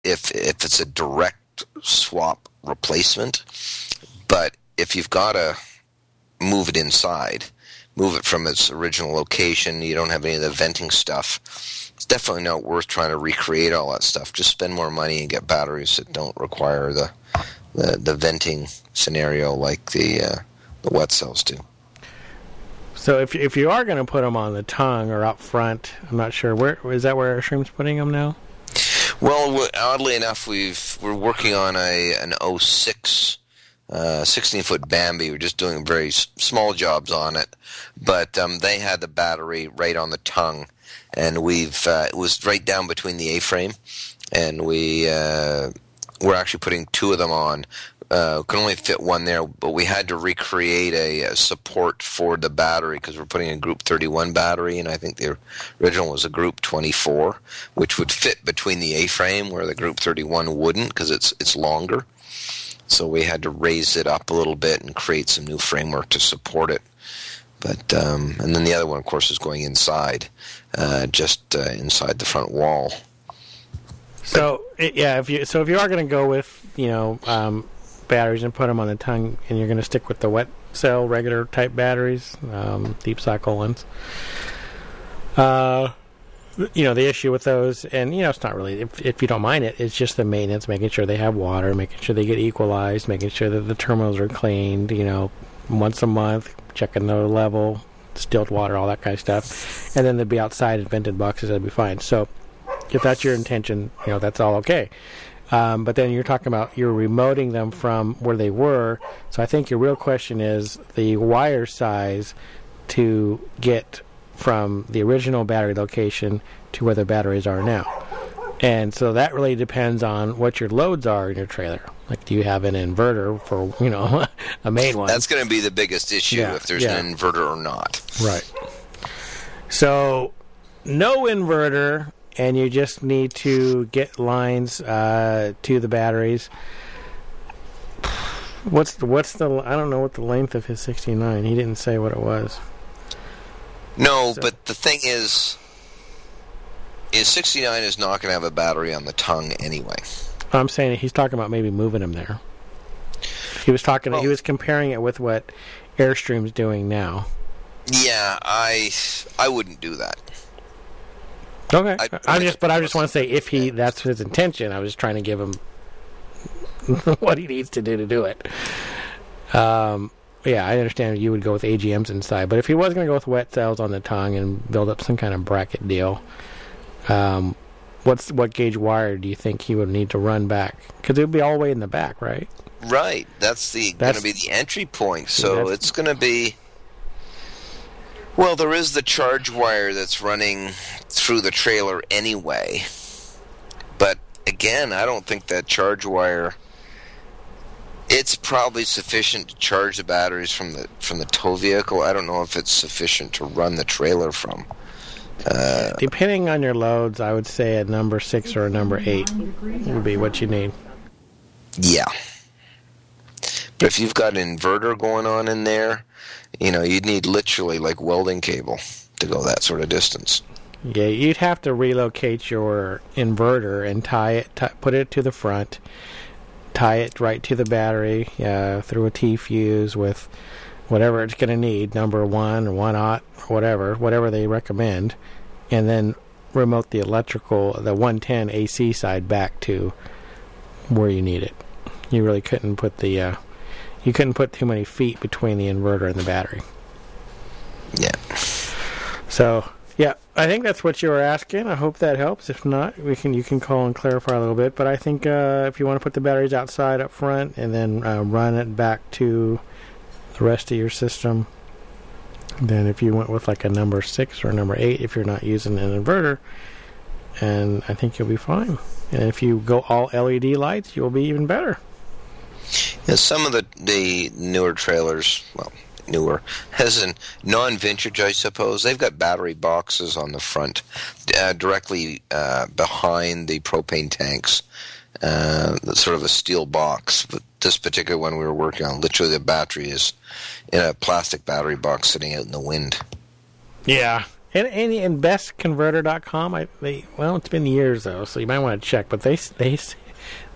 if it's a direct swap replacement. But if you've got to move it inside, move it from its original location, you don't have any of the venting stuff, it's definitely not worth trying to recreate all that stuff. Just spend more money and get batteries that don't require the venting scenario like the wet cells do. So if you are going to put them on the tongue or up front, I'm not sure, where is that where Airstream's putting them now? Well, oddly enough, we're working on an 06 16-foot Bambi. We're just doing very small jobs on it, but they had the battery right on the tongue, and it was right down between the A-frame, and we're actually putting two of them on. Can only fit one there, but we had to recreate a support for the battery because we're putting a Group 31 battery, and I think the original was a Group 24, which would fit between the A-frame where the Group 31 wouldn't because it's longer. So we had to raise it up a little bit and create some new framework to support it. But and then the other one, of course, is going inside, just inside the front wall. So if you are going to go with batteries and put them on the tongue, and you're going to stick with the wet cell regular type batteries, deep cycle ones. The issue with those, and it's not really, if you don't mind it, it's just the maintenance, making sure they have water, making sure they get equalized, making sure that the terminals are cleaned, once a month, checking the level, distilled water, all that kind of stuff, and then they'd be outside in vented boxes, that'd be fine. So if that's your intention, that's all okay. But then you're talking about you're remoting them from where they were. So I think your real question is the wire size to get from the original battery location to where the batteries are now. And so that really depends on what your loads are in your trailer. Like, do you have an inverter for, a main one? That's going to be the biggest issue if there's an inverter or not. Right. So no inverter, and you just need to get lines to the batteries. What's the? I don't know what the length of his 69. He didn't say what it was. No, but the thing is 69 is not going to have a battery on the tongue anyway. I'm saying he's talking about maybe moving him there. He was talking. He was comparing it with what Airstream's doing now. Yeah, I wouldn't do that. Okay, I just want to say if that's his intention. I was trying to give him what he needs to do it. Yeah, I understand you would go with AGMs inside, but if he was going to go with wet cells on the tongue and build up some kind of bracket deal, what gauge wire do you think he would need to run back? Because it would be all the way in the back, right? Right, that's going to be the entry point. So it's going to be. Well, there is the charge wire that's running through the trailer anyway, but again, I don't think that charge wire. It's probably sufficient to charge the batteries from the tow vehicle. I don't know if it's sufficient to run the trailer from. Depending on your loads, I would say a number 6 or a number 8 would be what you need. Yeah. But if you've got an inverter going on in there, you'd need literally like welding cable to go that sort of distance. Yeah, you'd have to relocate your inverter and put it to the front, tie it right to the battery through a T-fuse with whatever it's going to need, number 1 or 1/0 or whatever they recommend, and then remote the 110 AC side back to where you need it. You really couldn't put too many feet between the inverter and the battery. Yeah. So, yeah, I think that's what you were asking. I hope that helps. If not, you can call and clarify a little bit. But I think if you want to put the batteries outside up front and then run it back to the rest of your system, then if you went with like a number 6 or a number 8, if you're not using an inverter, and I think you'll be fine. And if you go all LED lights, you'll be even better. Yeah, some of the newer trailers, newer, as in non-vintage, I suppose, they've got battery boxes on the front, directly behind the propane tanks. That's sort of a steel box. But this particular one we were working on, literally the battery is in a plastic battery box sitting out in the wind. Yeah, And bestconverter.com, well, it's been years though, so you might want to check. But they